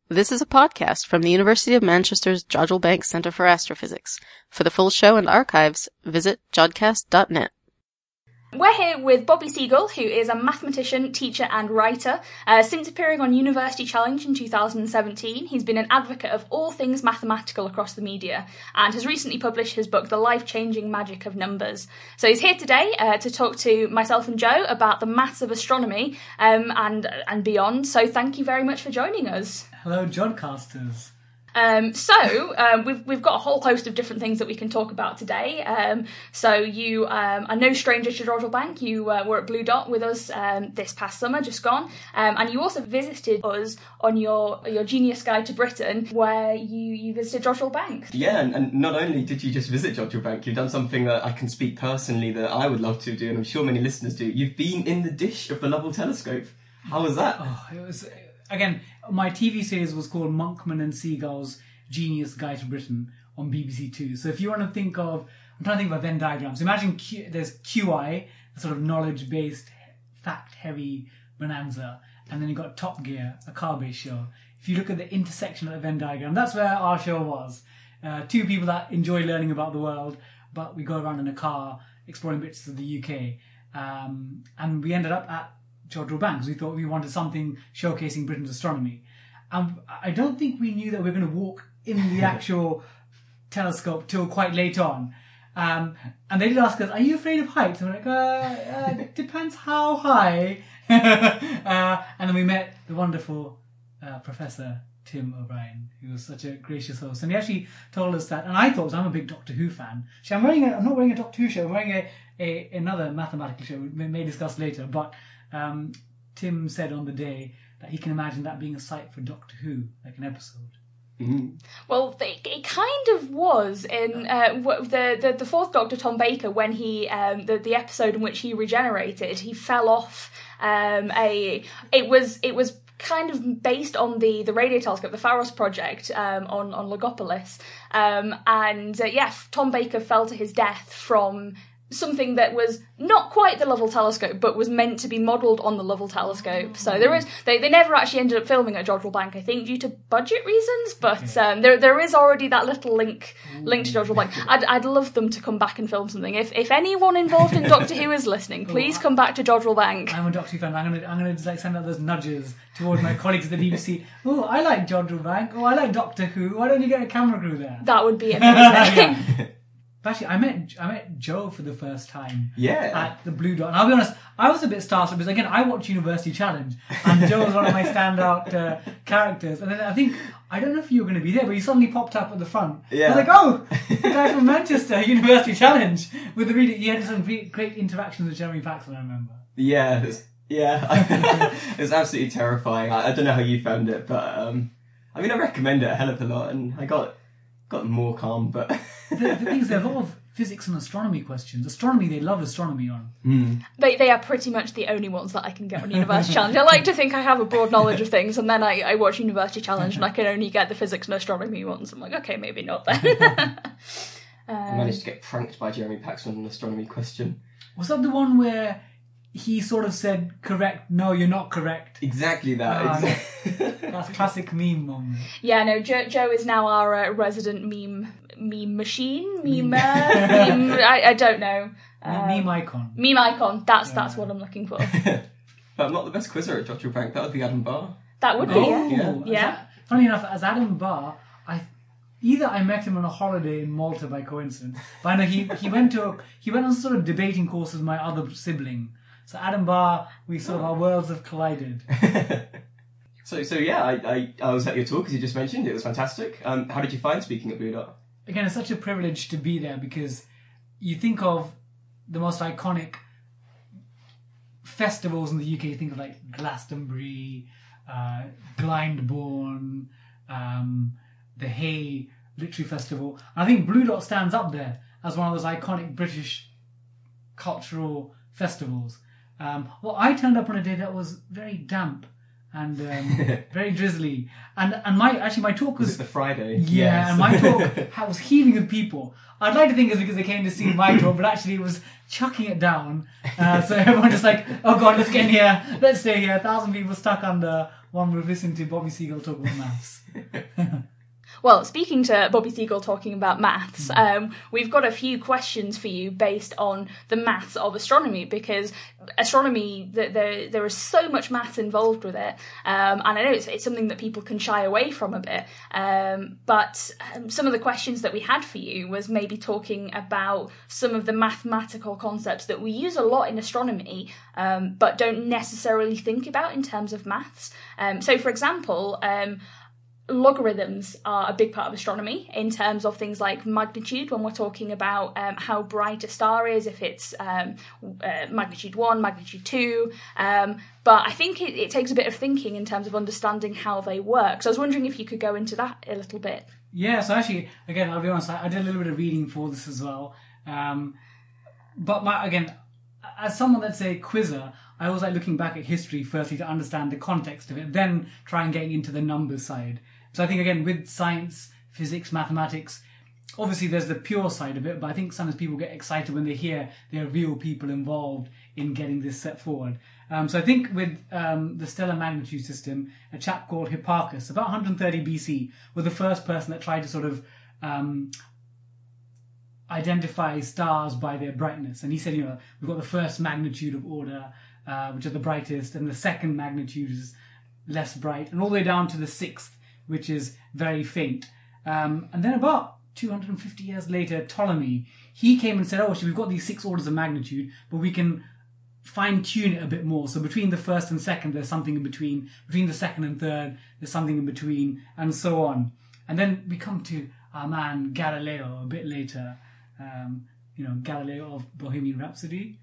This is a podcast from the University of Manchester's Jodrell Bank Centre for Astrophysics. For the full show and archives, visit jodcast.net. We're here with Bobby Seagull, who is a mathematician, teacher and writer. Since appearing on University Challenge in 2017, he's been an advocate of all things mathematical across the media and has recently published his book, The Life-Changing Magic of Numbers. So he's here today to talk to myself and Joe about the maths of astronomy and beyond. So thank you very much for joining us. Hello, Jodcasters. We've got a whole host of different things that we can talk about today. So you are no stranger to Jodrell Bank. You were at Blue Dot with us this past summer, just gone. And you also visited us on your Genius Guide to Britain, where you visited Jodrell Bank. Yeah, and not only did you just visit Jodrell Bank, you've done something that I can speak personally that I would love to do, and I'm sure many listeners do. You've been in the dish of the Lovell Telescope. How was that? Oh, it was... Again, my TV series was called Monkman and Seagull's Genius Guide to Britain on BBC Two. So if you want to think of... I'm trying to think of Venn diagrams. Imagine there's QI, a sort of knowledge-based, fact-heavy bonanza. And then you've got Top Gear, a car-based show. If you look at the intersection of the Venn diagram, that's where our show was. Two people that enjoy learning about the world, but we go around in a car exploring bits of the UK. And we ended up at Jodrell Bank, because we thought we wanted something showcasing Britain's astronomy. And I don't think we knew that we were going to walk in the actual telescope till quite late on. And they did ask us, are you afraid of heights? And we're like, it depends how high. And then we met the wonderful Professor Tim O'Brien, who was such a gracious host. And he actually told us that, and I thought, I'm a big Doctor Who fan. So I'm not wearing a Doctor Who shirt, I'm wearing another mathematical shirt we may discuss later, but Tim said on the day that he can imagine that being a site for Doctor Who, like an episode. Mm-hmm. Well, it kind of was in the fourth Doctor, Tom Baker, when he the episode in which he regenerated, he fell off it was kind of based on the radio telescope, the Pharos project on Logopolis, Tom Baker fell to his death from something that was not quite the Lovell telescope, but was meant to be modelled on the Lovell telescope. So they never actually ended up filming at Jodrell Bank, I think, due to budget reasons. But there is already that little link to Jodrell Bank. I'd love them to come back and film something. If anyone involved in Doctor Who is listening, please come back to Jodrell Bank. I'm a Doctor Who fan. I'm gonna send out those nudges towards my colleagues at the BBC. Oh, I like Jodrell Bank. Oh, I like Doctor Who. Why don't you get a camera crew there? That would be amazing. Actually, I met Joe for the first time at the Blue Dot. And I'll be honest, I was a bit starstruck because, again, I watch University Challenge and Joe was one of my standout characters. And then I don't know if you were going to be there, but he suddenly popped up at the front. Yeah. I was like, oh, the guy from Manchester, University Challenge. He had some great interactions with Jeremy Paxman, I remember. Yeah. It was absolutely terrifying. I don't know how you found it, but I recommend it a hell of a lot, and I got more calm, but... the thing is, there are a lot of physics and astronomy questions. Astronomy, they love astronomy on. Mm. They are pretty much the only ones that I can get on University Challenge. I like to think I have a broad knowledge of things, and then I watch University Challenge and I can only get the physics and astronomy ones. I'm like, okay, maybe not then. I managed to get pranked by Jeremy Paxman on an astronomy question. Was that the one where he sort of said, correct, no, you're not correct? Exactly that. That's classic meme moment. Yeah, no, Joe is now our resident meme machine? I don't know. Meme icon. Meme icon, that's what I'm looking for. But I'm not the best quizzer at Jodrell Bank. That would be Adam Barr. That would be, yeah. Funny enough, as Adam Barr, I met him on a holiday in Malta by coincidence, but I know he went on sort of debating course with my other sibling. So Adam Barr, our worlds have collided. So I was at your talk, as you just mentioned. It was fantastic. How did you find speaking at Blue Dot? Again, it's such a privilege to be there, because you think of the most iconic festivals in the UK. You think of like Glastonbury, Glyndebourne, the Hay Literary Festival. And I think Blue Dot stands up there as one of those iconic British cultural festivals. I turned up on a day that was very damp and very drizzly, and my talk was it the Friday? Yeah, yes. And my talk was heaving with people. I'd like to think it's because they came to see my talk, but actually it was chucking it down. So everyone just like, oh god, let's get in here, let's stay here. 1,000 people stuck under one would listen to Bobby Seagull talk about maths. Well, speaking to Bobby Seagull talking about maths, we've got a few questions for you based on the maths of astronomy, because astronomy, there is so much maths involved with it, and I know it's something that people can shy away from a bit, but some of the questions that we had for you was maybe talking about some of the mathematical concepts that we use a lot in astronomy, but don't necessarily think about in terms of maths. So, for example, logarithms are a big part of astronomy in terms of things like magnitude, when we're talking about how bright a star is, if it's magnitude 1, magnitude 2. But I think it takes a bit of thinking in terms of understanding how they work. So I was wondering if you could go into that a little bit. Yeah, so actually, again, I'll be honest, I did a little bit of reading for this as well. But again, as someone that's a quizzer, I always like looking back at history firstly to understand the context of it, then try and getting into the numbers side. So I think, again, with science, physics, mathematics, obviously there's the pure side of it, but I think sometimes people get excited when they hear there are real people involved in getting this set forward. So I think with the stellar magnitude system, a chap called Hipparchus, about 130 BC, was the first person that tried to sort of identify stars by their brightness. And he said, we've got the first magnitude of order, which are the brightest, and the second magnitude is less bright, and all the way down to the sixth, which is very faint. And then about 250 years later, Ptolemy, he came and said, we've got these 6 orders of magnitude, but we can fine-tune it a bit more. So between the first and second, there's something in between. Between the second and third, there's something in between, and so on. And then we come to our man Galileo a bit later. Galileo of Bohemian Rhapsody.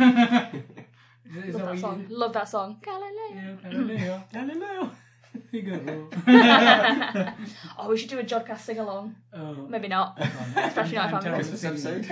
Love that song. Galileo. Galileo. Oh, we should do a Jodcast sing-along. Maybe not. Especially not if I'm Christmas episode.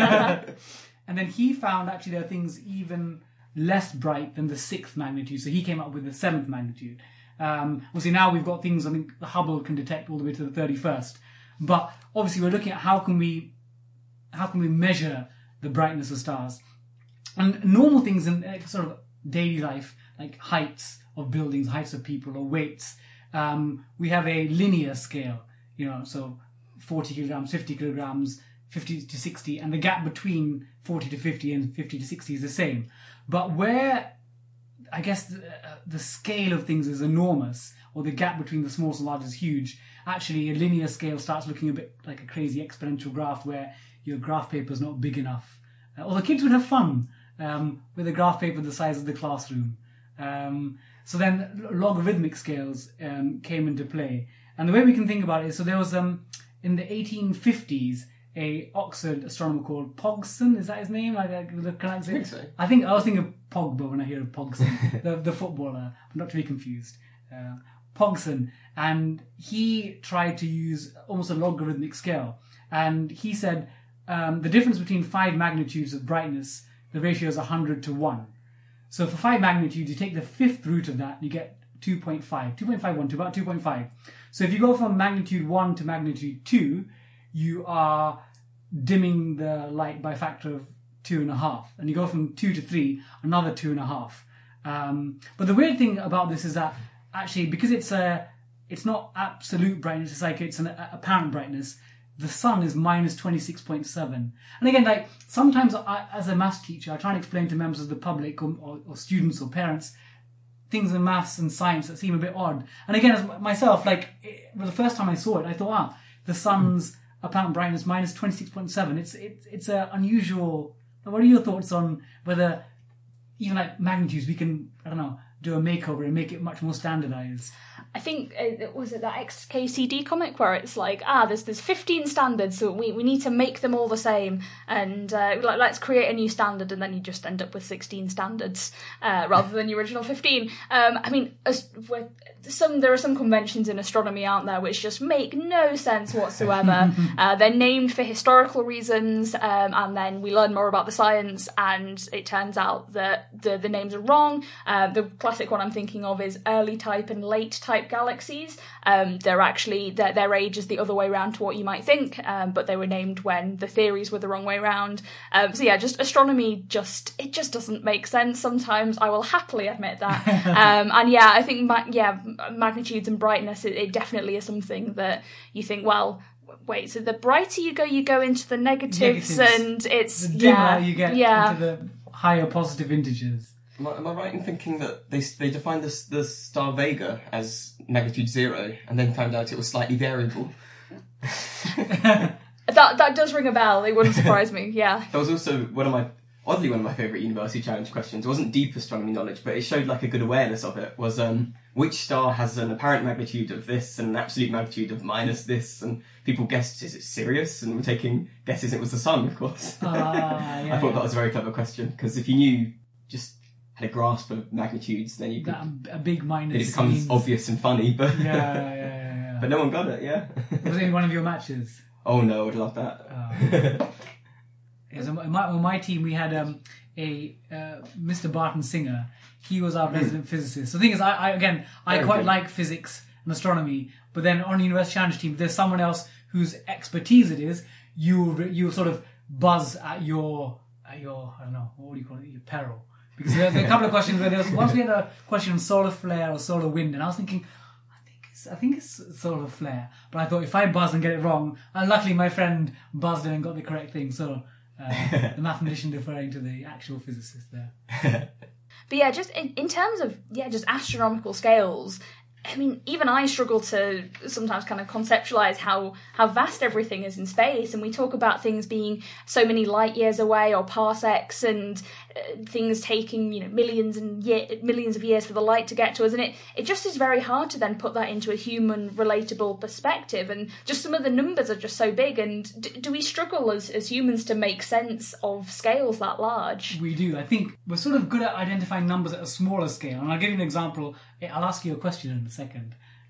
And then he found actually there are things even less bright than the 6th magnitude. So he came up with the 7th magnitude. Obviously now we've got things, I think Hubble can detect all the way to the 31st. But obviously we're looking at how can we measure the brightness of stars. And normal things in sort of daily life, like heights of buildings, heights of people, or weights, we have a linear scale, so 40 kilograms, 50 kilograms, 50 to 60, and the gap between 40 to 50 and 50 to 60 is the same. But where, I guess, the scale of things is enormous, or the gap between the smallest and largest is huge, actually a linear scale starts looking a bit like a crazy exponential graph where your graph paper is not big enough. Although kids would have fun with a graph paper the size of the classroom. So then logarithmic scales came into play. And the way we can think about it is, so there was, in the 1850s, a Oxford astronomer called Pogson, is that his name? I think so. I was thinking of Pogba when I hear of Pogson, the footballer, not to be confused. Pogson, and he tried to use almost a logarithmic scale. And he said the difference between 5 magnitudes of brightness, the ratio is 100 to 1. So for 5 magnitudes, you take the 5th root of that, and you get 2.51 to about 2.5. So if you go from magnitude 1 to magnitude 2, you are dimming the light by a factor of 2.5. And you go from 2 to 3, another 2.5. But the weird thing about this is that actually, because it's not absolute brightness, it's an apparent brightness, the sun is minus 26.7. And again, sometimes as a maths teacher, I try and explain to members of the public or students or parents things in maths and science that seem a bit odd. And again, as myself, the first time I saw it, I thought, the sun's apparent brightness minus 26.7. It's an unusual. What are your thoughts on whether even magnitudes we can, do a makeover and make it much more standardized? I think, was it that XKCD comic where it's there's 15 standards, so we need to make them all the same, and let's create a new standard, and then you just end up with 16 standards rather than the original 15. There are some conventions in astronomy, aren't there, which just make no sense whatsoever. They're named for historical reasons, and then we learn more about the science, and it turns out that the names are wrong. The classic one I'm thinking of is early type and late type like galaxies. They're actually, their age is the other way around to what you might think, but they were named when the theories were the wrong way around. So yeah, just astronomy, it just doesn't make sense sometimes. I will happily admit that. And yeah, I think, magnitudes and brightness, it definitely is something that you think, well, wait, so the brighter you go into the negatives. And it's... The dimmer you get into the higher positive integers. Am I right in thinking that they defined the star Vega as magnitude 0 and then found out it was slightly variable? That does ring a bell. It wouldn't surprise me, yeah. That was also one of my favourite university challenge questions. It wasn't deep astronomy knowledge, but it showed like a good awareness of it. Was which star has an apparent magnitude of this and an absolute magnitude of minus this? And people guessed, is it Sirius? And we're taking guesses it was the sun, of course. Yeah, I thought that was a very clever question, because if you knew, just had a grasp of magnitudes, then you could... A big minus. It becomes means... obvious and funny, but... Yeah. But no one got it, yeah. Was it in one of your matches? Oh no, I would love that. On my team, we had Mr. Barton Singer. He was our resident physicist. So the thing is, I quite like physics and astronomy, but then on the University Challenge team, there's someone else whose expertise it is. You sort of buzz at your I don't know, what do you call it, your peril. Because there's a couple of questions where once we had a question on solar flare or solar wind, and I was thinking, I think it's solar flare. But I thought if I buzz and get it wrong, and luckily my friend buzzed in and got the correct thing, so the mathematician deferring to the actual physicist there. But yeah, just in terms of just astronomical scales, I mean, even I struggle to sometimes kind of conceptualise how vast everything is in space, and we talk about things being so many light years away or parsecs, and things taking millions of years for the light to get to us, and it just is very hard to then put that into a human relatable perspective, and just some of the numbers are just so big. And do we struggle as humans to make sense of scales that large? We do. I think we're sort of good at identifying numbers at a smaller scale, and I'll give you an example. I'll ask you a question in a second.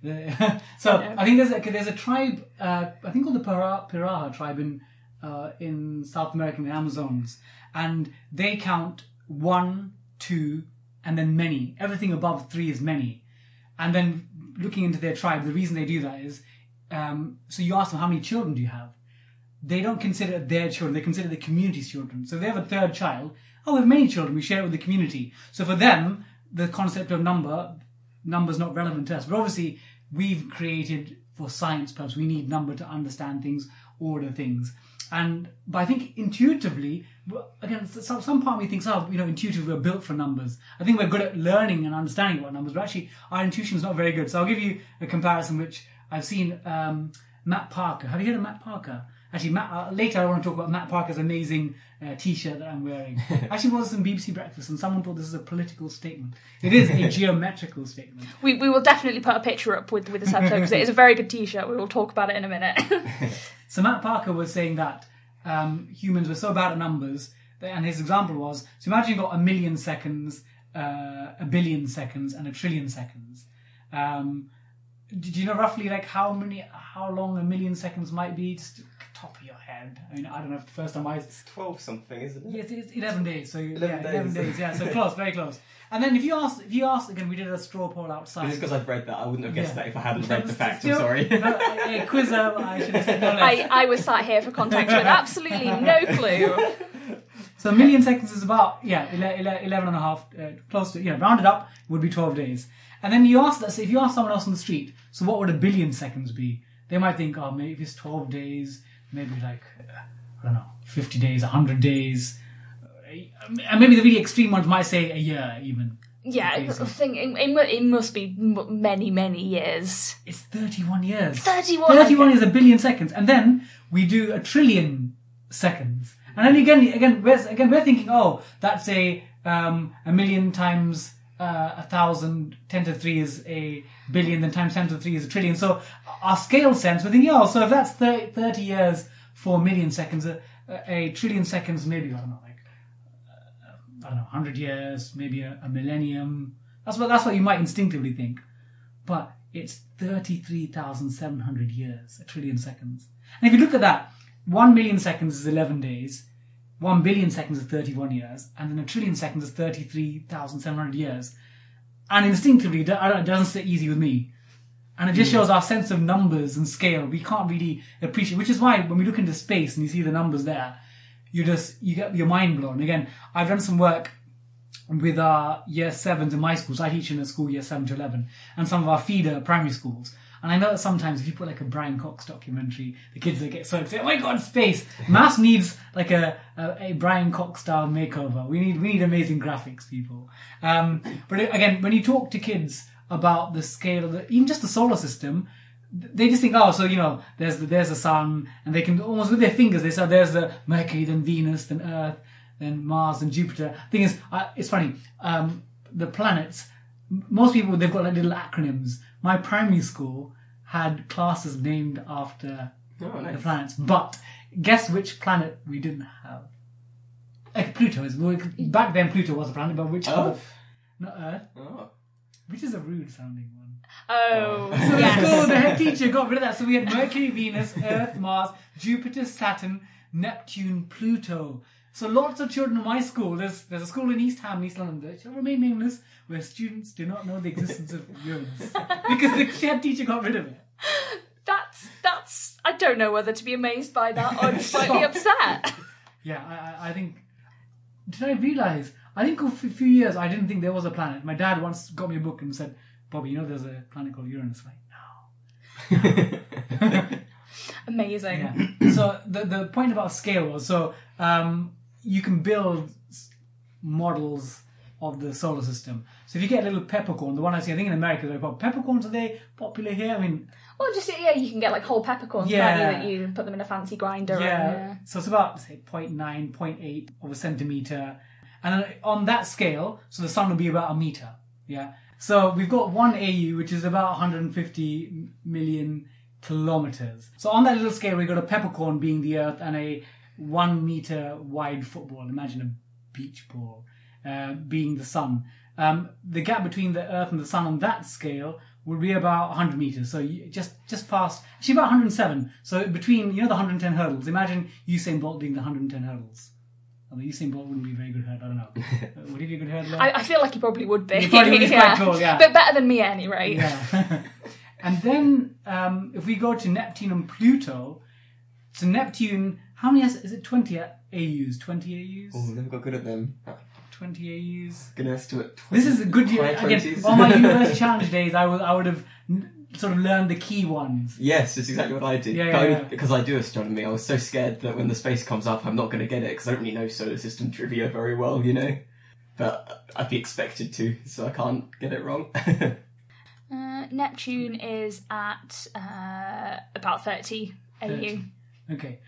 I think there's a tribe, I think called the Piraha tribe in South America, in the Amazons, and they count 1, 2, and then many. Everything above 3 is many. And then looking into their tribe, the reason they do that is, so you ask them, how many children do you have? They don't consider their children, they consider the community's children. So if they have a third child, we have many children, we share it with the community. So for them, the concept of number's not relevant to us. But obviously, we've created, for science purposes, we need number to understand things, order things. But I think intuitively, again, some part of me thinks, intuitively we're built for numbers. I think we're good at learning and understanding about numbers, but actually our intuition is not very good. So I'll give you a comparison which I've seen. Matt Parker. Have you heard of Matt Parker? Actually, later I want to talk about Matt Parker's amazing T-shirt that I'm wearing. Actually, it was in BBC Breakfast, and someone thought this is a political statement. It is a geometrical statement. We will definitely put a picture up with this episode, because it is a very good T-shirt. We will talk about it in a minute. So Matt Parker was saying that humans were so bad at numbers, and his example was, so imagine you've got 1 million seconds, 1 billion seconds, and 1 trillion seconds. Do you know roughly how long 1 million seconds might be? Just top of your head. I mean, I don't know if the first time It's 12 something, isn't it? Yes, it's 11 days. So 11 days. Yeah, so close, very close. And then if you asked again, we did a straw poll outside. Just because I've read that, I wouldn't have guessed that if I hadn't read the facts. I'm sorry. Quiz, I should have said no less. I was sat here for context with absolutely no clue. So 1 million seconds is about 11 and a half, close to rounded up would be 12 days. And then you ask that. So if you ask someone else on the street, so what would 1 billion seconds be? They might think, maybe if it's 12 days, maybe I don't know, 50 days, 100 days. And maybe the really extreme ones might say a year even. Yeah, I think it must be many, many years. It's 31 years. 31 is 1 billion seconds. And then we do 1 trillion seconds. And then again, we're thinking, that's a million times 1,000, 10 to the 3 is a billion, then times 10 to the 3 is a trillion. So our scale sense, we're thinking, so if that's 30 years for 1 million seconds, a trillion seconds, maybe, I don't know, 100 years, maybe a millennium. That's what you might instinctively think. But it's 33,700 years, a trillion seconds. And if you look at that, 1 million seconds is 11 days, 1 billion seconds is 31 years, and then a trillion seconds is 33,700 years. And instinctively, it doesn't sit easy with me. And it just shows our sense of numbers and scale. We can't really appreciate, which is why when we look into space and you see the numbers there, you get your mind blown. Again, I've done some work with our year 7s in my schools. I teach in a school year 7 to 11, and some of our feeder primary schools. And I know that sometimes if you put like a Brian Cox documentary, the kids they get so excited, oh my god, space! Maths needs like a Brian Cox style makeover. We need amazing graphics, people. But again, when you talk to kids about the scale of even just the solar system, they just think, oh, so there's the sun, and they can almost with their fingers they say there's the Mercury, then Venus, then Earth, then Mars, and Jupiter. Thing is, it's funny. The planets, most people they've got like little acronyms. My primary school had classes named after the planets, but guess which planet we didn't have? Pluto is back then. Pluto was a planet, but which other? Not Earth. Oh. Which is a rude sounding one. Oh, so the school, the head teacher got rid of that. So we had Mercury, Venus, Earth, Mars, Jupiter, Saturn, Neptune, Pluto. So lots of children in my school, there's a school in East Ham, East London, that shall remain nameless, where students do not know the existence of Uranus. Because the head teacher got rid of it. That's I don't know whether to be amazed by that or slightly upset. Yeah, I think, did I realise? I think for a few years I didn't think there was a planet. My dad once got me a book and said, Bobby, there's a planet called Uranus. I'm like, no. Amazing. Yeah. So the point about scale was, you can build models of the solar system. So if you get a little peppercorn, the one I see, I think in America, they're called peppercorns. Are they popular here? I mean... Well, you can get like whole peppercorns, can't you, that you put them in a fancy grinder. Yeah. So it's about, say, 0.9, 0.8 of a centimetre. And then on that scale, so the sun will be about a metre. Yeah. So we've got 1 AU, which is about 150 million kilometres. So on that little scale, we've got a peppercorn being the Earth and a 1 metre wide football. Imagine a beach ball being the sun. The gap between the Earth and the sun on that scale would be about 100 metres. So you just past, actually about 107. So between, the 110 hurdles. Imagine Usain Bolt doing the 110 hurdles. Although Usain Bolt wouldn't be a very good hurdler, I don't know. Would he be a good hurdler? I feel like he probably would be. He probably would be quite tall, yeah. But better than me at any rate. Yeah. And then if we go to Neptune and Pluto, so Neptune, how many is it? 20 AUs? 20 AUs? Oh, never got good at them. 20 AUs. Gonna estimate. This is a good year. Again, on my university challenge days, I would have sort of learned the key ones. Yes, it's exactly what I did. Yeah. Because I do astronomy, I was so scared that when the space comes up, I'm not going to get it because I don't really know solar system trivia very well, But I'd be expected to, so I can't get it wrong. Neptune is at about 30 AU. Okay.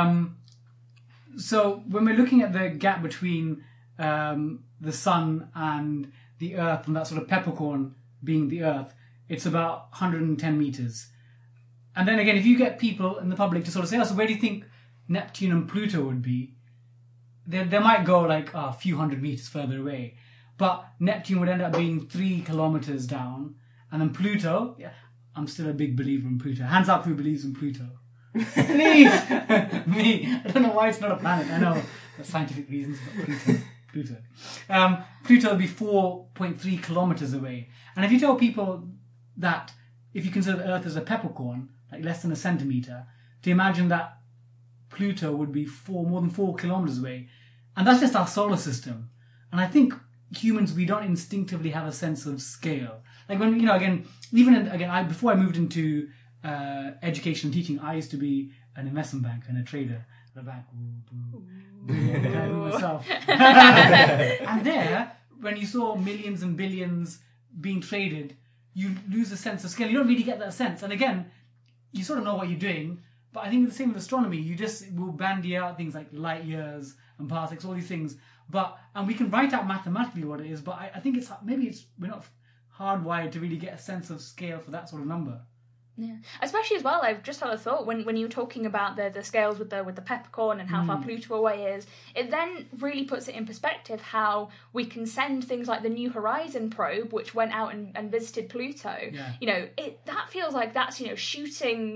So when we're looking at the gap between the sun and the Earth, and that sort of peppercorn being the Earth, it's about 110 metres. And then again, if you get people in the public to sort of say, so where do you think Neptune and Pluto would be? They might go like a few hundred metres further away. But Neptune would end up being 3 kilometres down. And then Pluto, I'm still a big believer in Pluto. Hands up who believes in Pluto. Please! Me. I don't know why it's not a planet. I know there's scientific reasons, but Pluto. Pluto would be 4.3 kilometres away. And if you tell people that if you consider the Earth as a peppercorn, like less than a centimetre, to imagine that Pluto would be more than 4 kilometres away. And that's just our solar system. And I think humans, we don't instinctively have a sense of scale. Like when, before I moved into education and teaching, I used to be an investment banker and a trader at a bank. Myself. And there, when you saw millions and billions being traded, you lose a sense of scale. You don't really get that sense. And again, you sort of know what you're doing, but I think it's the same with astronomy. You just will bandy out things like light years and parsecs, all these things. And we can write out mathematically what it is, but I think we're not hardwired to really get a sense of scale for that sort of number. Yeah, especially as well. I've just had a thought when you were talking about the scales with the peppercorn and how far Pluto away is. It then really puts it in perspective how we can send things like the New Horizon probe, which went out and visited Pluto. Yeah. That feels like that's shooting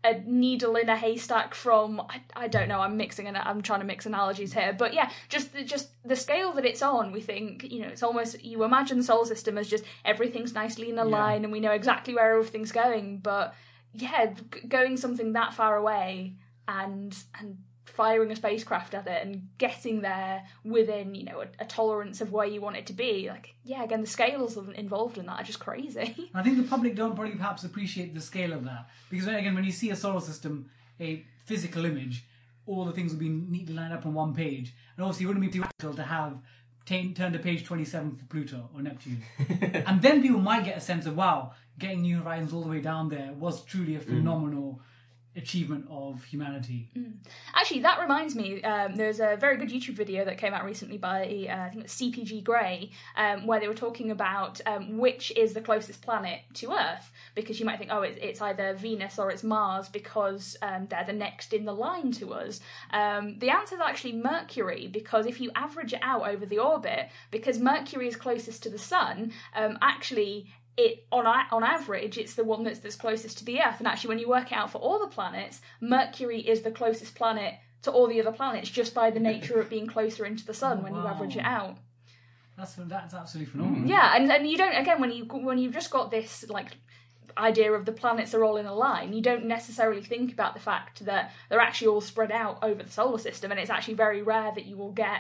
a needle in a haystack from, I don't know, I'm trying to mix analogies here, but yeah, just the scale that it's on, we think, it's almost, you imagine the solar system as just everything's nicely in a line and we know exactly where everything's going, but yeah, going something that far away and firing a spacecraft at it and getting there within, a tolerance of where you want it to be. Like, yeah, again, the scales involved in that are just crazy. I think the public don't probably perhaps appreciate the scale of that. Because, again, when you see a solar system, a physical image, all the things will be neatly lined up on one page. And obviously, it wouldn't be practical to have turn to page 27 for Pluto or Neptune. And then people might get a sense of, wow, getting New Horizons all the way down there was truly a phenomenal achievement of humanity. Actually, that reminds me, there's a very good YouTube video that came out recently by, I think it's CPG Grey, where they were talking about which is the closest planet to Earth, because you might think, it's either Venus or it's Mars because they're the next in the line to us. The answer is actually Mercury, because if you average it out over the orbit, because Mercury is closest to the Sun, actually on average, it's the one that's closest to the Earth. And actually, when you work it out for all the planets, Mercury is the closest planet to all the other planets, just by the nature of being closer into the Sun when you average it out. That's absolutely phenomenal. Yeah, and you don't, again, when you've just got this idea of the planets are all in a line, you don't necessarily think about the fact that they're actually all spread out over the solar system, and it's actually very rare that you will get,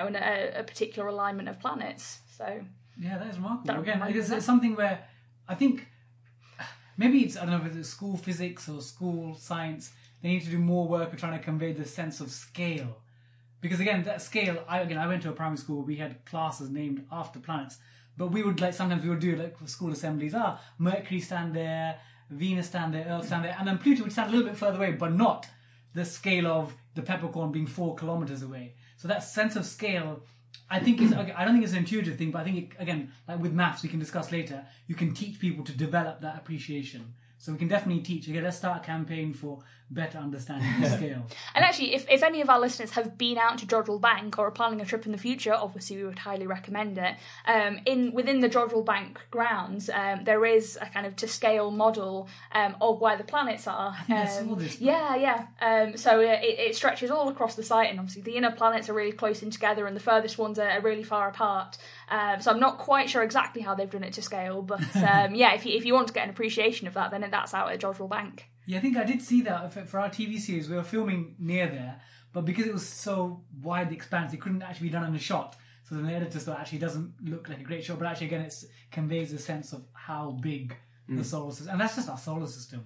a particular alignment of planets. So. Yeah, that is remarkable. Again, it's something where I think maybe it's, I don't know, whether it's school physics or school science, they need to do more work of trying to convey the sense of scale. Because again, that scale, I went to a primary school, we had classes named after planets, but we would sometimes we would do for school assemblies, Mercury stand there, Venus stand there, Earth stand there, and then Pluto would stand a little bit further away, but not the scale of the peppercorn being 4 kilometers away. So that sense of scale, I don't think it's an intuitive thing, but I think, again, like with maths, we can discuss later, you can teach people to develop that appreciation. So we can definitely teach. Again, let's start a campaign for better understanding the scale. And actually, if any of our listeners have been out to Jodrell Bank or are planning a trip in the future, obviously we would highly recommend it. Within the Jodrell Bank grounds, there is a kind of to scale model of where the planets are. I think I saw this. Yeah. So it stretches all across the site, and obviously the inner planets are really close in together, and the furthest ones are really far apart. So I'm not quite sure exactly how they've done it to scale, but if you want to get an appreciation of that, then that's out at Jodrell Bank. Yeah, I think I did see that for our TV series. We were filming near there, but because it was so wide the expanse, it couldn't actually be done in a shot. So then the editor thought actually it doesn't look like a great shot, but actually again it conveys a sense of how big the solar system, and that's just our solar system.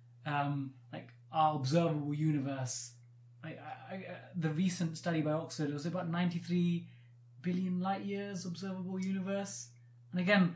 Like our observable universe. The recent study by Oxford was about 93 billion light years observable universe, and again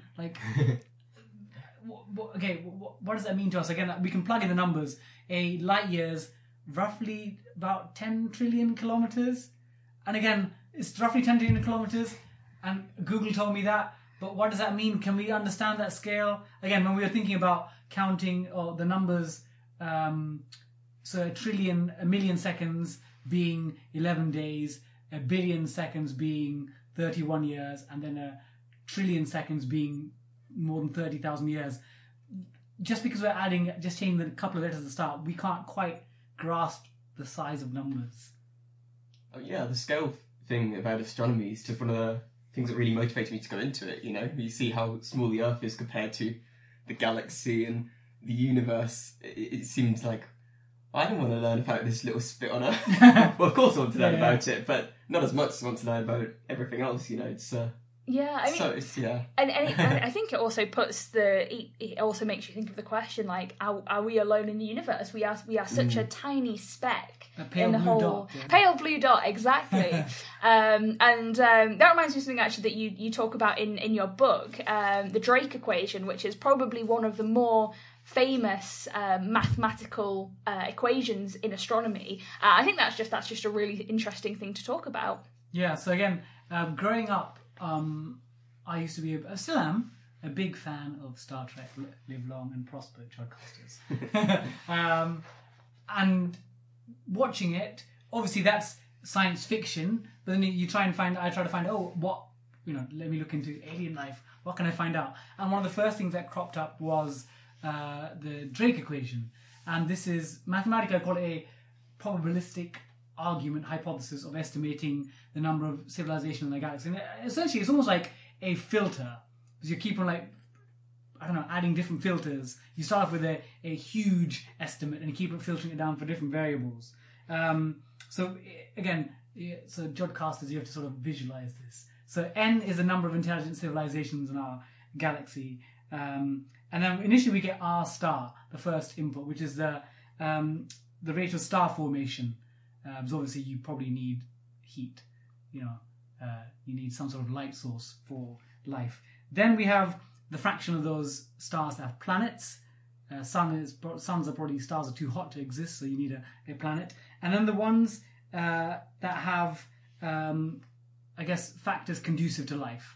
what does that mean to us? Again, we can plug in the numbers. A light year's roughly about 10 trillion kilometers, and again, it's roughly 10 trillion kilometers, and Google told me that, but what does that mean? Can we understand that scale? Again, when we were thinking about counting the numbers, so a million seconds being 11 days, a billion seconds being 31 years, and then a trillion seconds being more than 30,000 years. Just because we're just changing a couple of letters at the start, we can't quite grasp the size of numbers. Oh yeah, the scale thing about astronomy is just one of the things that really motivates me to go into it. You see how small the Earth is compared to the galaxy and the universe. It seems like I don't want to learn about this little spit on Earth. Well, of course I want to learn about it, but not as much as I want to learn about everything else. It's I think it also it also makes you think of the question, like, are we alone in the universe? We are such a tiny speck in the whole pale blue dot, exactly. And that reminds me of something actually that you talk about in your book, the Drake equation, which is probably one of the more famous mathematical equations in astronomy. I think that's just a really interesting thing to talk about. Yeah. So again, growing up, I used to be, I still am, a big fan of Star Trek, Live Long and Prosper, Jodcasters. And watching it, obviously that's science fiction, but then I try to find, let me look into alien life, what can I find out? And one of the first things that cropped up was the Drake equation. and this is mathematically I call it a probabilistic argument hypothesis of estimating the number of civilizations in the galaxy. And essentially, it's almost like a filter, because you keep on adding different filters. You start off with a huge estimate, and you keep on filtering it down for different variables. So Jodcasters, you have to sort of visualize this. So n is the number of intelligent civilizations in our galaxy, and then initially we get R star, the first input, which is the rate of star formation. So obviously you probably need heat, you need some sort of light source for life. Then we have the fraction of those stars that have planets. Suns are probably, stars are too hot to exist, so you need a planet. And then the ones that have, factors conducive to life.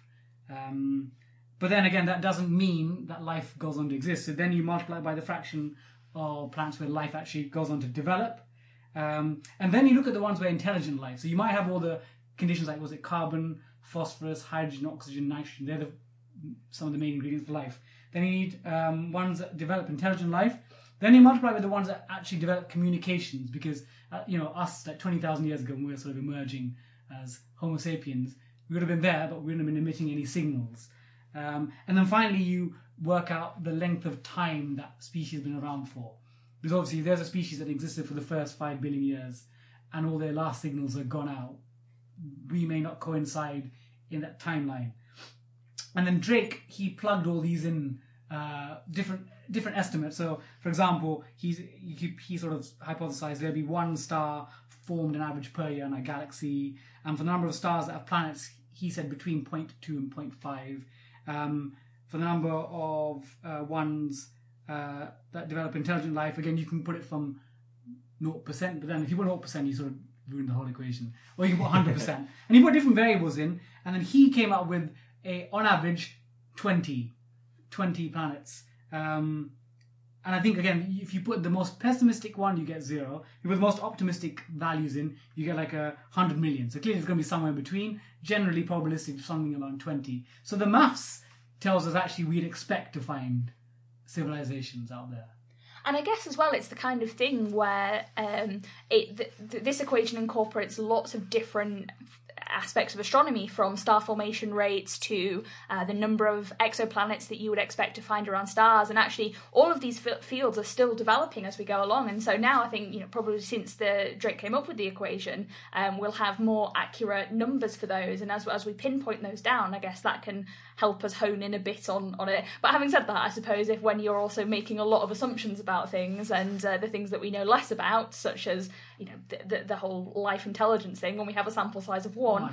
But then again, that doesn't mean that life goes on to exist. So then you multiply by the fraction of planets where life actually goes on to develop. And then you look at the ones where intelligent life. So you might have all the conditions like, was it carbon, phosphorus, hydrogen, oxygen, nitrogen. They're some of the main ingredients for life. Then you need ones that develop intelligent life. Then you multiply with the ones that actually develop communications, because us like 20,000 years ago, when we were sort of emerging as Homo sapiens, we would have been there, but we wouldn't have been emitting any signals. And then finally, you work out the length of time that species has been around for. Because obviously, if there's a species that existed for the first 5 billion years, and all their last signals are gone out, we may not coincide in that timeline. And then Drake, he plugged all these in different estimates. So, for example, he sort of hypothesized there'll be one star formed an average per year in our galaxy, and for the number of stars that have planets, he said between 0.2 and 0.5. For the number of ones that develop intelligent life, again, you can put it from 0%, but then if you put 0%, you sort of ruin the whole equation. Or you can put 100%. And you put different variables in, and then he came up with on average 20 planets. And I think, again, if you put the most pessimistic one, you get 0. If you put the most optimistic values in, you get like 100 million. So clearly it's going to be somewhere in between, generally probabilistic, something around 20. So the maths tells us actually we'd expect to find civilizations out there. And I guess as well, it's the kind of thing where this equation incorporates lots of different aspects of astronomy, from star formation rates to the number of exoplanets that you would expect to find around stars. And actually, all of these fields are still developing as we go along. And so now I think, probably since Drake came up with the equation, we'll have more accurate numbers for those. And as we pinpoint those down, I guess that can help us hone in a bit on it. But having said that, I suppose if when you're also making a lot of assumptions about things, and the things that we know less about, such as the whole life intelligence thing, when we have a sample size of 1,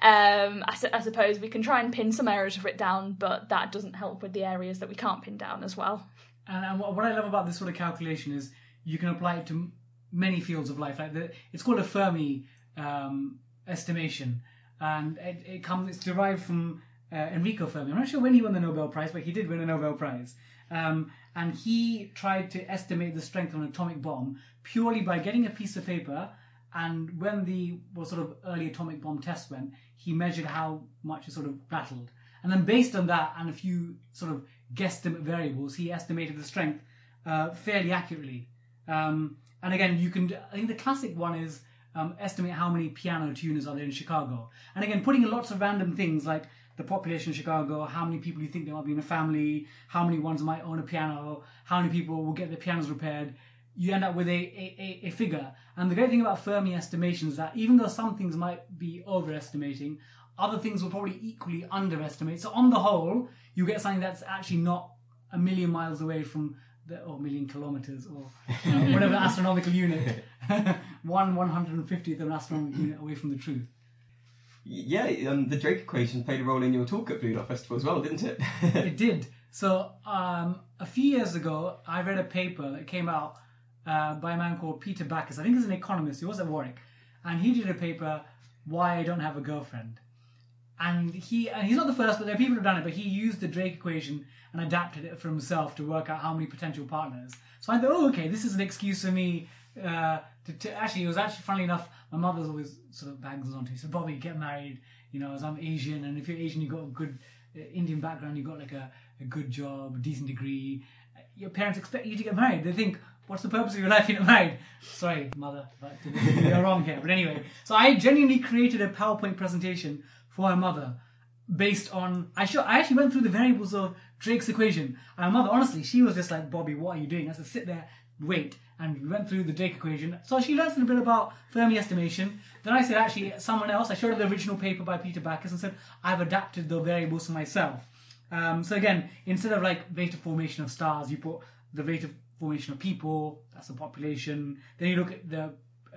I suppose we can try and pin some areas of it down, but that doesn't help with the areas that we can't pin down as well. And what I love about this sort of calculation is you can apply it to many fields of life. It's called a Fermi estimation, and it's derived from Enrico Fermi. I'm not sure when he won the Nobel Prize, but he did win a Nobel Prize. And he tried to estimate the strength of an atomic bomb purely by getting a piece of paper, and when the sort of early atomic bomb test went, he measured how much it sort of rattled. And then based on that and a few sort of guesstimate variables, he estimated the strength fairly accurately. And again, I think the classic one is estimate how many piano tuners are there in Chicago. And again, putting in lots of random things like the population of Chicago, how many people you think there might be in a family, how many ones might own a piano, how many people will get their pianos repaired, you end up with a figure. And the great thing about Fermi estimations is that even though some things might be overestimating, other things will probably equally underestimate. So on the whole, you get something that's actually not a million miles away from or million kilometers, or whatever astronomical unit, 1/150th of an astronomical unit away from the truth. Yeah, the Drake equation played a role in your talk at Blue Dot Festival as well, didn't it? It did. So a few years ago, I read a paper that came out by a man called Peter Backus. I think he's an economist. He was at Warwick, and he did a paper, "Why I Don't Have a Girlfriend." And he's not the first, but there are people who've done it. But he used the Drake equation and adapted it for himself to work out how many potential partners. So I thought, okay, this is an excuse for me to actually. It was actually, funnily enough, my mother's always sort of bangs us onto. She said, "Bobby, get married. As I'm Asian, and if you're Asian, you've got a good Indian background, you've got like a good job, a decent degree. Your parents expect you to get married. They think, what's the purpose of your life? You're not married. Sorry, mother, but you're wrong here. But anyway, so I genuinely created a PowerPoint presentation for my mother based on, I actually went through the variables of Drake's equation. And my mother, honestly, she was just like, Bobby, what are you doing? I said, sit there, wait. And we went through the Drake equation. So she learned a little bit about Fermi estimation. Then I said, actually, someone else, I showed her the original paper by Peter Backus and said, I've adapted the variables for myself. So again, instead of like rate of formation of stars, you put the rate of formation of people, that's the population. Then you look at the,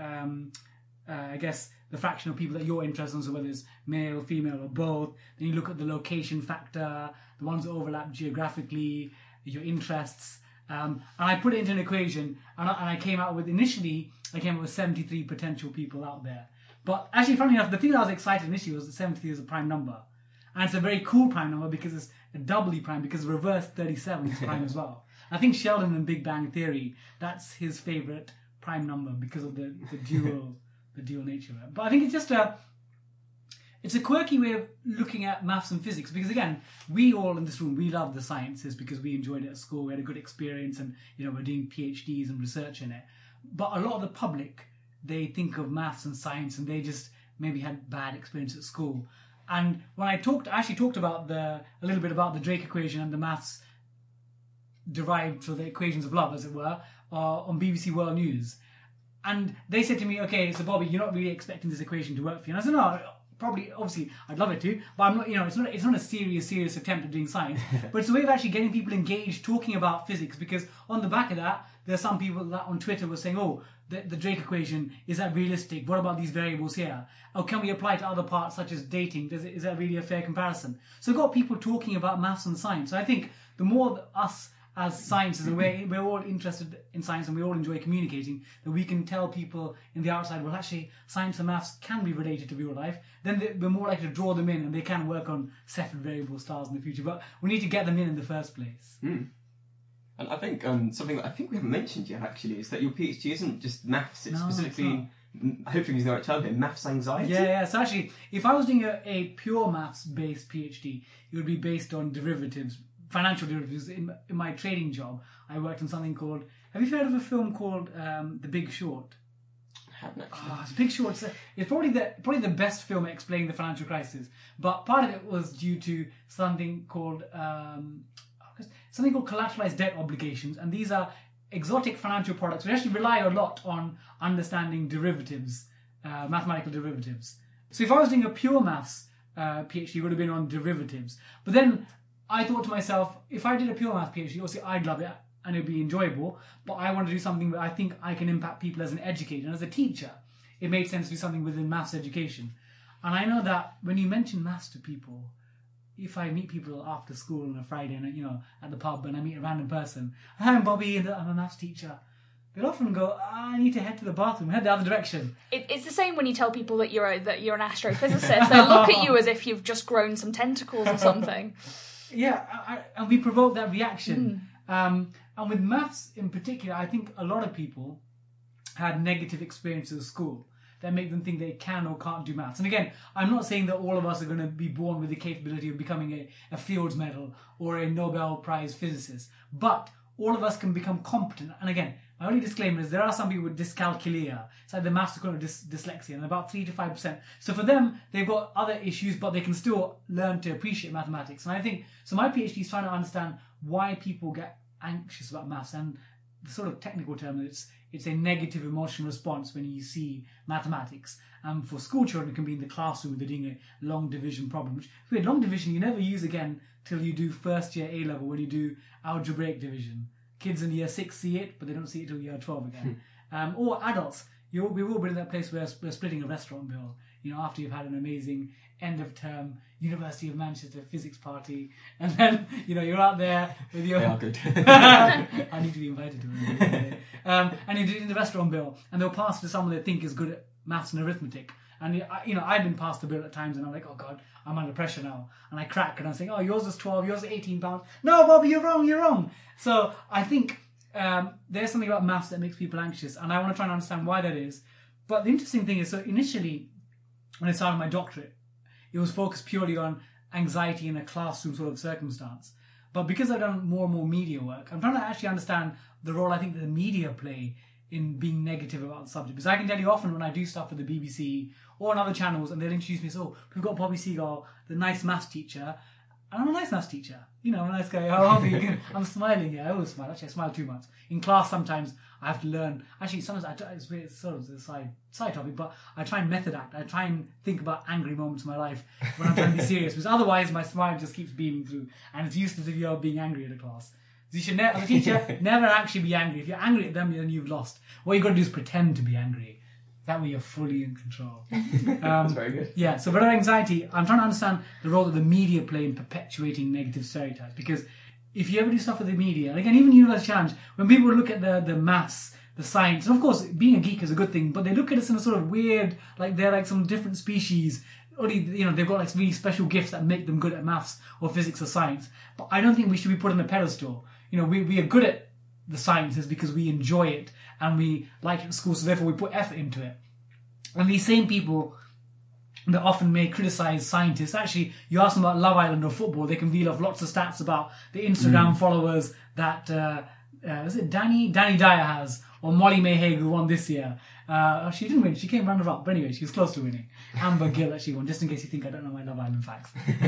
I guess, the fraction of people that you're interested in, so whether it's male, female, or both. Then you look at the location factor, the ones that overlap geographically, your interests. And I put it into an equation, and I came out with, initially, I came up with 73 potential people out there. But actually, funny enough, the thing that I was excited initially was that 73 is a prime number. And it's a very cool prime number because it's a doubly prime, because reverse 37 is prime as well. I think Sheldon in Big Bang Theory, that's his favourite prime number because of the dual nature of it. But I think it's just it's a quirky way of looking at maths and physics, because again, we all in this room, we love the sciences because we enjoyed it at school, we had a good experience, and we're doing PhDs and research in it. But a lot of the public, they think of maths and science and they just maybe had bad experience at school. And when I actually talked about a little bit about the Drake equation and the maths derived for the equations of love, as it were, on BBC World News. And they said to me, okay, so Bobby, you're not really expecting this equation to work for you. And I said, no, probably, obviously, I'd love it to, but I'm not, it's not a serious attempt at doing science, but it's a way of actually getting people engaged, talking about physics, because on the back of that, there are some people that on Twitter were saying, oh, the Drake equation, is that realistic? What about these variables here? Oh, can we apply it to other parts such as dating? Is that really a fair comparison? So we've got people talking about maths and science. So I think the more us as scientists, and we're all interested in science and we all enjoy communicating, that we can tell people in the outside, well, actually, science and maths can be related to real life, then we're more likely to draw them in and they can work on separate variable stars in the future. But we need to get them in the first place. Mm. And I think something that I think we haven't mentioned yet, actually, is that your PhD isn't just maths, it's specifically, hopefully using the right term here, maths anxiety. Yeah, so actually, if I was doing a pure maths-based PhD, it would be based on derivatives, financial derivatives. In my trading job, I worked on something called, have you heard of a film called The Big Short? I haven't actually. It's Big Short. It's probably the best film at explaining the financial crisis. But part of it was due to something called collateralized debt obligations, and these are exotic financial products which actually rely a lot on understanding derivatives, mathematical derivatives. So if I was doing a pure maths PhD, it would have been on derivatives. But then I thought to myself, if I did a pure maths PhD, obviously I'd love it and it'd be enjoyable, but I want to do something that I think I can impact people as an educator. And as a teacher, it made sense to do something within maths education. And I know that when you mention maths to people, if I meet people after school on a Friday and at the pub and I meet a random person, hi, I'm Bobby and I'm a maths teacher, they'll often go, I need to head to the bathroom, head the other direction. It's the same when you tell people that you're an astrophysicist. They look at you as if you've just grown some tentacles or something. Yeah, and we provoke that reaction. And with maths in particular, I think a lot of people had negative experiences at school that make them think they can or can't do maths. And again, I'm not saying that all of us are going to be born with the capability of becoming a Fields Medal or a Nobel Prize physicist, but all of us can become competent. And again, my only disclaimer is there are some people with dyscalculia. It's like the maths equivalent of dyslexia, and about 3 to 5%. So for them, they've got other issues, but they can still learn to appreciate mathematics. And I think, so my PhD is trying to understand why people get anxious about maths, and the sort of technical term, it's a negative emotional response when you see mathematics. For school children, it can be in the classroom, they're doing a long division problem. Which, with long division, you never use again till you do first year A level when you do algebraic division. Kids in year 6 see it, but they don't see it till year 12 again. Or adults, we've all been in that place where we're splitting a restaurant bill. After you've had an amazing end of term University of Manchester physics party, and then you're out there with your. They are good. I need to be invited to it. And you're doing the restaurant bill, and they'll pass to someone they think is good at maths and arithmetic. And I've been passed the bill at times, and I'm like, oh God, I'm under pressure now, and I crack, and I'm saying, oh, yours is 12, yours is 18 pounds. No, Bobby, you're wrong. So I think there's something about maths that makes people anxious, and I want to try and understand why that is. But the interesting thing is, so initially, when I started my doctorate, it was focused purely on anxiety in a classroom sort of circumstance. But because I've done more and more media work, I'm trying to actually understand the role I think that the media play in being negative about the subject. Because I can tell you often when I do stuff for the BBC or on other channels and they'll introduce me, so we've got Bobby Seagull, the nice maths teacher. And I'm a nice maths teacher. You know, I'm a nice guy. I'm smiling. Yeah, I always smile. Actually, I smile too much. In class, sometimes I have to learn. Actually, sometimes it's sort of a side topic, but I try and method act. I try and think about angry moments in my life when I'm trying to be serious. Because otherwise, my smile just keeps beaming through. And it's useless if you're being angry at a class. So you should, as a teacher, never actually be angry. If you're angry at them, then you've lost. What you've got to do is pretend to be angry. That way you're fully in control. That's very good. Yeah, so about anxiety, I'm trying to understand the role that the media play in perpetuating negative stereotypes. Because if you ever do stuff with the media, and again, even University Challenge, when people look at the maths, the science, and of course, being a geek is a good thing, but they look at us in a sort of weird, like they're like some different species. Only, you know, they've got like really special gifts that make them good at maths or physics or science. But I don't think we should be put on a pedestal. You know, we are good at the sciences because we enjoy it and we like it at school, so therefore we put effort into it. And these same people that often may criticize scientists, actually, you ask them about Love Island or football, they can reel off lots of stats about the Instagram followers that, is it Danny Dyer has, or Molly May Hague, who won this year. She didn't win, she came runner-up, but anyway, she was close to winning. Amber Gill actually won, just in case you think I don't know my Love Island facts.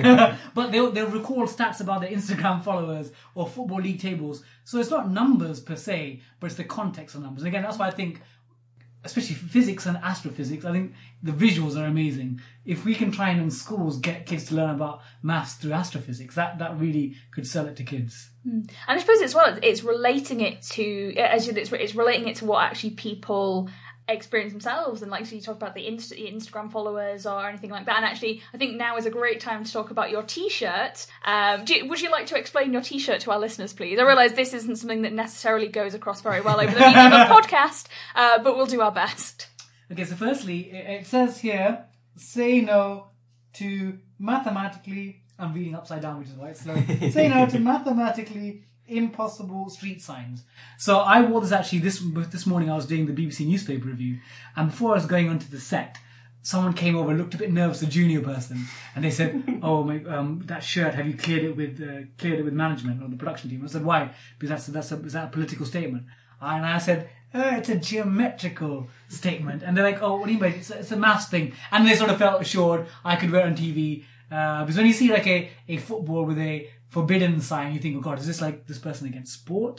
But they'll recall stats about their Instagram followers or Football League tables. So it's not numbers per se, but it's the context of numbers. And again, that's why I think, especially physics and astrophysics, I think the visuals are amazing. If we can try and in schools get kids to learn about maths through astrophysics, that really could sell it to kids. And I suppose as well, it's relating it to, as you said, it's relating it to what actually people experience themselves. And like, so you talk about the Instagram followers or anything like that. And actually, I think now is a great time to talk about your T-shirt. Would you like to explain your T-shirt to our listeners, please? I realise this isn't something that necessarily goes across very well over the medium of podcast, but we'll do our best. Okay, so firstly, it says here, say no to mathematically, I'm reading upside down, which is why it's slow. Say no to mathematically impossible street signs. So I wore this actually this morning. I was doing the BBC newspaper review, and before I was going onto the set, someone came over, looked a bit nervous, a junior person, and they said, "Oh, that shirt, have you cleared it with management or the production team?" I said, "Why?" Because is that a political statement? And I said, "It's a geometrical statement." And they're like, "Oh, what do you mean? It's a maths thing." And they sort of felt assured I could wear it on TV. Because when you see like a football with a forbidden sign, you think, oh God, is this like this person against sport?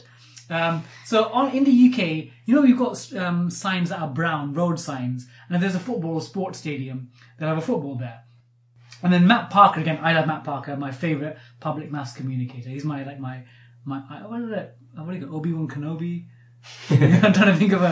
So in the UK, you know, you've got signs that are brown, road signs, and if there's a football or sports stadium, they'll have a football there. And then Matt Parker, again, I love Matt Parker, my favourite public mass communicator. He's my what do you go, Obi-Wan Kenobi? I'm trying to think of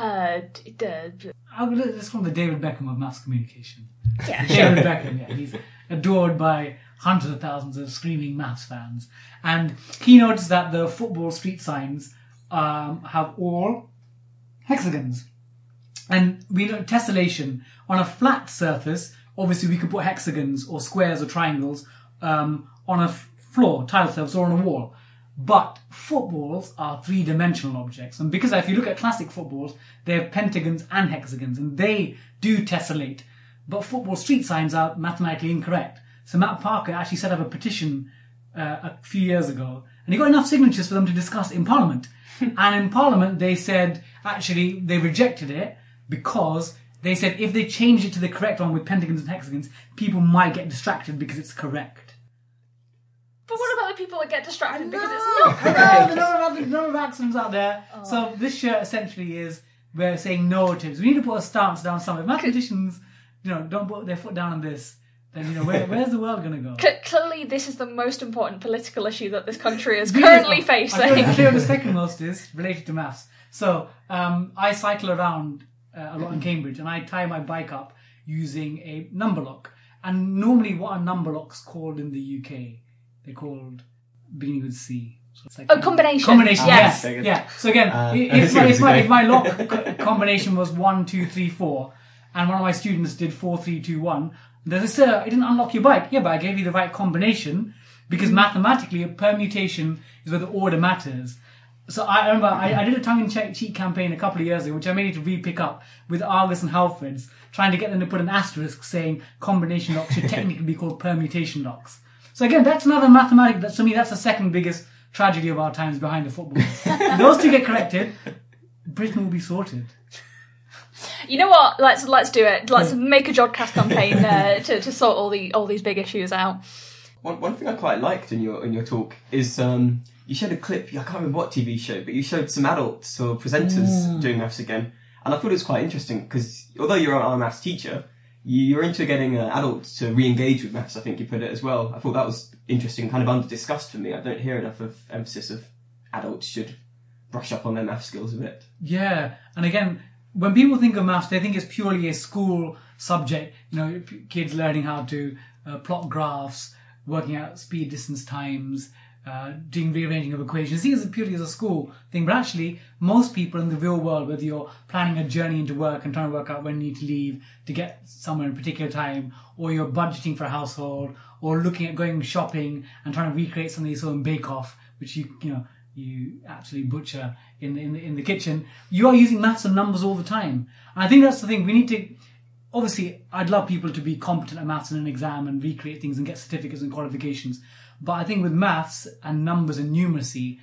let's call him the David Beckham of mass communication. Yeah, David Beckham, yeah. He's adored by hundreds of thousands of screaming maths fans. And he noticed that the football street signs have all hexagons. And we know tessellation on a flat surface, obviously we could put hexagons or squares or triangles on a floor, tile surface, or on a wall. But footballs are three-dimensional objects. And because if you look at classic footballs, they have pentagons and hexagons, and they do tessellate. But football street signs are mathematically incorrect. So Matt Parker actually set up a petition a few years ago, and he got enough signatures for them to discuss it in Parliament. And in Parliament, they said, actually, they rejected it because they said if they changed it to the correct one with pentagons and hexagons, people might get distracted because it's correct. But what about the people that get distracted because it's not correct? None of accidents out there. Oh. So this shirt essentially is, we're saying no to it. We need to put a stance down somewhere. Mathematicians, don't put their foot down on this. Then, where's the world going to go? Clearly, this is the most important political issue that this country is currently facing. I feel the second most is related to maths. So, I cycle around a lot in Cambridge, and I tie my bike up using a number lock. And normally what are number locks called in the UK? They're called beginning with C. So it's like combination. Combination, yes. Yeah. So again, if my lock combination was 1, 2, 3, 4, and one of my students did 4, 3, 2, 1, they said, "Sir, it didn't unlock your bike." Yeah, but I gave you the right combination because mathematically a permutation is where the order matters. So I remember I did a tongue-in-cheek campaign a couple of years ago, which I may need to re-pick up with Argus and Halfords, trying to get them to put an asterisk saying combination locks should technically be called permutation locks. So again, that's another mathematic. That to me, that's the second biggest tragedy of our times behind the football. If those two get corrected, Britain will be sorted. You know what? Let's do it. Let's make a Jodcast campaign to sort all these big issues out. One thing I quite liked in your talk is you showed a clip. I can't remember what TV show, but you showed some adults or presenters doing maths again, and I thought it was quite interesting because although you're a maths teacher, you're into getting adults to re-engage with maths. I think you put it as well. I thought that was interesting, kind of under-discussed for me. I don't hear enough of emphasis of adults should brush up on their maths skills a bit. Yeah, and again, when people think of maths, they think it's purely a school subject. Kids learning how to plot graphs, working out speed, distance, times, doing rearranging of equations. See it purely as a school thing, but actually, most people in the real world, whether you're planning a journey into work and trying to work out when you need to leave to get somewhere in a particular time, or you're budgeting for a household, or looking at going shopping and trying to recreate something you saw in Bake Off, which you actually butcher in the kitchen, you are using maths and numbers all the time. And I think that's the thing. We need to... Obviously, I'd love people to be competent at maths in an exam and recreate things and get certificates and qualifications. But I think with maths and numbers and numeracy,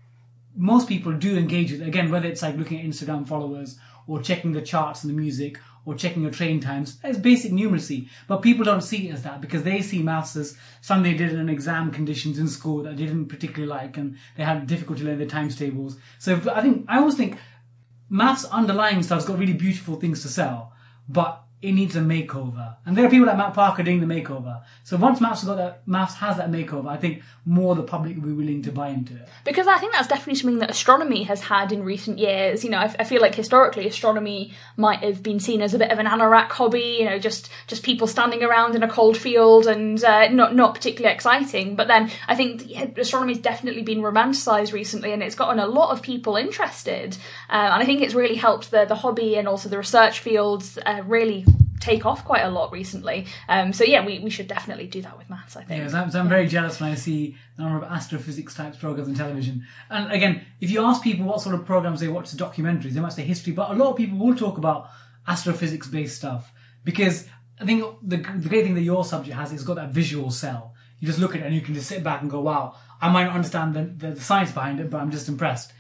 most people do engage with it. Again, whether it's like looking at Instagram followers or checking the charts and the music or checking your train times, that's basic numeracy. But people don't see it as that because they see maths as something they did in exam conditions in school that they didn't particularly like and they had difficulty learning the times tables. So I always think maths underlying stuff's got really beautiful things to sell, but it needs a makeover. And there are people like Matt Parker doing the makeover. So once maths has that makeover, I think more the public will be willing to buy into it. Because I think that's definitely something that astronomy has had in recent years. I feel like historically astronomy might have been seen as a bit of an anorak hobby, just people standing around in a cold field and not particularly exciting. But then I think astronomy's definitely been romanticised recently and it's gotten a lot of people interested. And I think it's really helped the hobby and also the research fields really take off quite a lot recently. So yeah, we should definitely do that with maths, I think. Yeah, so I'm very jealous when I see the number of astrophysics type programs on television. And again, if you ask people what sort of programs they watch, the documentaries, they might say history, but a lot of people will talk about astrophysics based stuff because I think the great thing that your subject has is it's got that visual sell. You just look at it and you can just sit back and go, wow, I might not understand the science behind it, but I'm just impressed.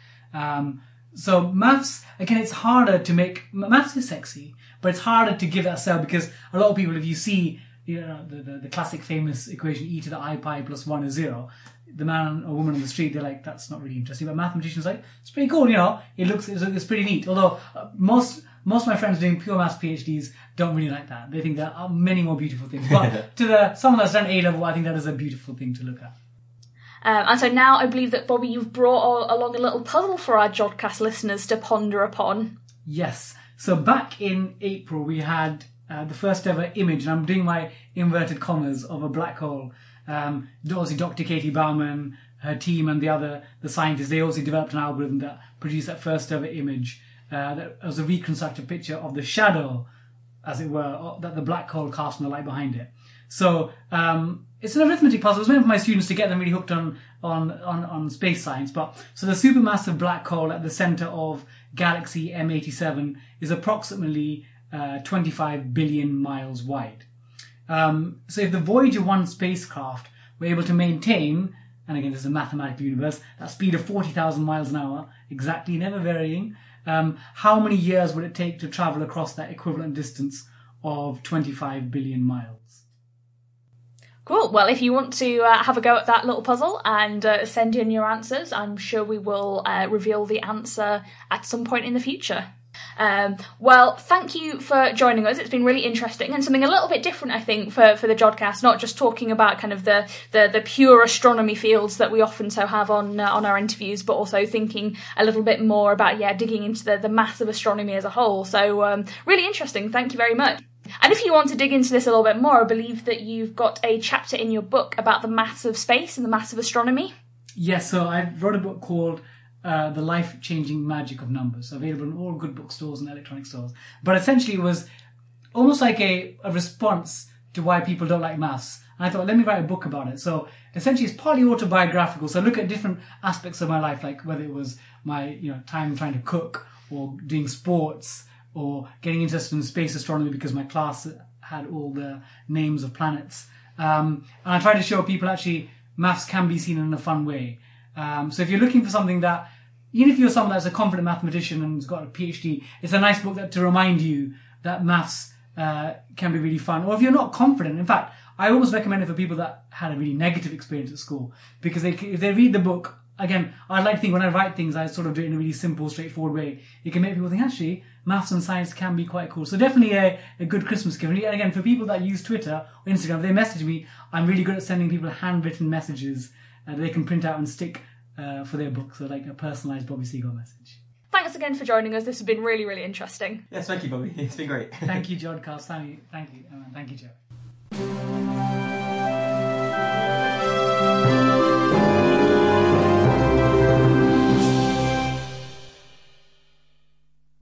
So maths, again, it's harder to make... Maths is sexy, but it's harder to give that sell because a lot of people, if you see the classic famous equation e to the I pi plus 1 is 0, the man or woman on the street, they're like, that's not really interesting. But mathematicians are like, it's pretty cool, it's pretty neat. Although most of my friends doing pure maths PhDs don't really like that. They think there are many more beautiful things. But to someone that's done A-level, I think that is a beautiful thing to look at. And so now I believe that, Bobby, you've brought along a little puzzle for our Jodcast listeners to ponder upon. Yes. So back in April, we had the first ever image, and I'm doing my inverted commas, of a black hole. Obviously, Dr. Katie Bauman, her team, and the scientists, they also developed an algorithm that produced that first ever image. That was a reconstructed picture of the shadow, as it were, that the black hole cast on the light behind it. So it's an arithmetic puzzle. It was meant for my students to get them really hooked on space science. But so the supermassive black hole at the center of galaxy M87 is approximately 25 billion miles wide. So if the Voyager 1 spacecraft were able to maintain, and again this is a mathematical universe, that speed of 40,000 miles an hour, exactly, never varying, how many years would it take to travel across that equivalent distance of 25 billion miles? Cool. Well, if you want to have a go at that little puzzle and send in your answers, I'm sure we will reveal the answer at some point in the future. Well, thank you for joining us. It's been really interesting and something a little bit different, I think, for the Jodcast, not just talking about kind of the pure astronomy fields that we often so have on our interviews, but also thinking a little bit more about, digging into the maths of astronomy as a whole. So really interesting. Thank you very much. And if you want to dig into this a little bit more, I believe that you've got a chapter in your book about the maths of space and the maths of astronomy. Yes, so I wrote a book called The Life-Changing Magic of Numbers, available in all good bookstores and electronic stores. But essentially it was almost like a response to why people don't like maths. And I thought, let me write a book about it. So essentially it's partly autobiographical. So I look at different aspects of my life, like whether it was my time trying to cook or doing sports, or getting interested in space astronomy because my class had all the names of planets, And I try to show people actually maths can be seen in a fun way. So if you're looking for something that, even if you're someone that's a confident mathematician and has got a PhD, it's a nice book to remind you that maths can be really fun. Or if you're not confident, in fact, I almost recommend it for people that had a really negative experience at school, because if they read the book, again, I like to think when I write things, I sort of do it in a really simple, straightforward way. It can make people think, actually, maths and science can be quite cool. So definitely a good Christmas gift. And again, for people that use Twitter or Instagram, if they message me, I'm really good at sending people handwritten messages that they can print out and stick for their book. So like a personalised Bobby Seagull message. Thanks again for joining us. This has been really, really interesting. Yes, thank you, Bobby. It's been great. Thank you, Jodcast. Thank you. Thank you, Joe.